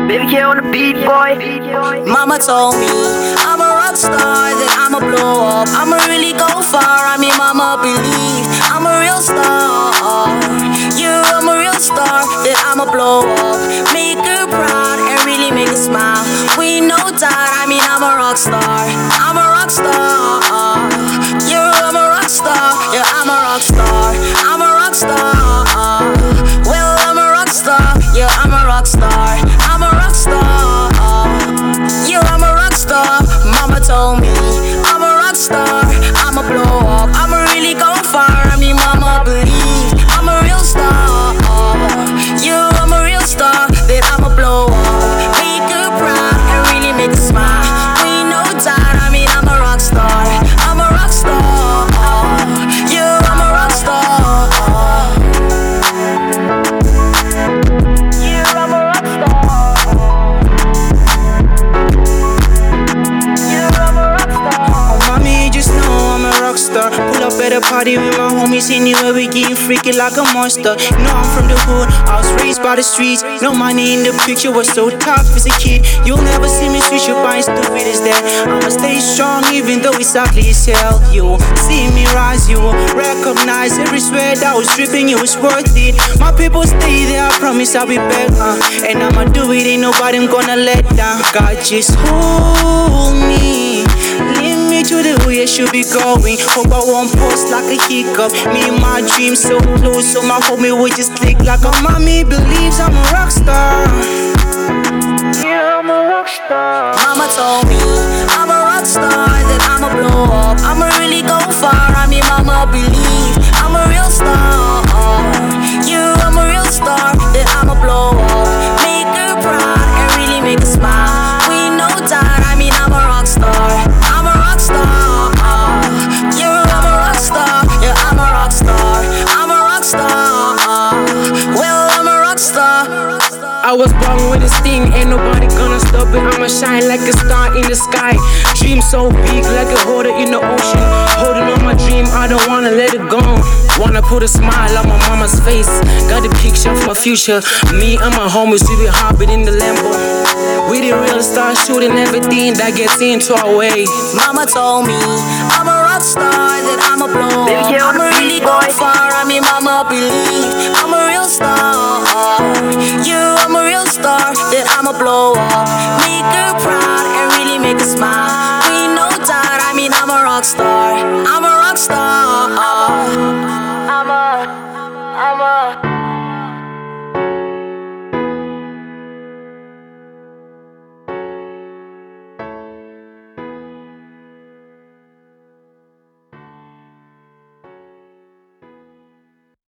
Baby K on the beat, boy. Mama told me I'm a rock star, that I'ma blow up. I'ma really go far. I mean, mama believe I'm a real star. Yeah, I'm a real star, that I'ma blow up. Make her proud and really make her smile. We no doubt. I mean, I'm a rock star. I'm a rock star. Yeah, I'm a rock star. Yeah, I'm a rock star. I'm a rock star. Well, I'm a rock star. Yeah, I'm a rock star. I'm a rock star. Yeah, I'm a rock star. Mama told me I'm a rock star. I'ma blow up. I'ma really go far. I mean, mama believe I'm a real star. Yeah, I'm a real star. That I'ma blow up. Make her proud and really make her smile. We no doubt. I mean, I'm a rock star. I'm a rock star. Yeah, I'm a rock star. Yeah, I'm a rock star. Mommy, just know I'm a rockstar. Pull up at a party with my homies, anywhere we getting freaky like a monster. You know I'm from the hood, I was raised by the streets. No money in the picture, was so tough as a kid. You'll never see me switch up, I ain't stupid as that. I'ma stay strong even though it's ugly as hell. You see me rise, you recognize every sweat I was dripping, it was worth it. My people stay there, I promise I'll be back. And I'ma do it, ain't nobody I'm gonna let down. God just hold me, lead me to the way I should be going. Hope I won't post like a hiccup. Me and my dreams so close, so my homie will just click like a mommy believes I'm a rock star. Yeah, I'm a rock star. Mama told me I'm a rock star, that I'ma blow up. I'ma really go far. I mean, mama believe I'm a real star. Yeah, I'm a real star, that I'ma blow up. Make her proud and really make her smile. We no doubt. I mean, I'm a rock star. I'm a rock star. Yeah, I'm a rock star. Yeah, I'm a rock star. I'm a rock star. Well, I'm a rock star. I was born with this thing, ain't nobody gonna stop it. I'ma shine like a star in the sky. Dream so big, like a holder in the ocean. Holding on my dream, I don't wanna let it go. Wanna put a smile on my mama's face. Got a picture of my future. Me and my homies, we be hopping in the Lambo. We the real stars, shooting everything that gets into our way. Mama told me I'm a rock star, that I'ma blow Baby up. K on the I'ma really beat, go boy. far. I mean, mama believe I'm a real star. Yeah, I'm a real star, that I'ma blow up. Make her proud and really make her smile. We no doubt. I mean, I'm a rock star. I'm a rock star. I'm a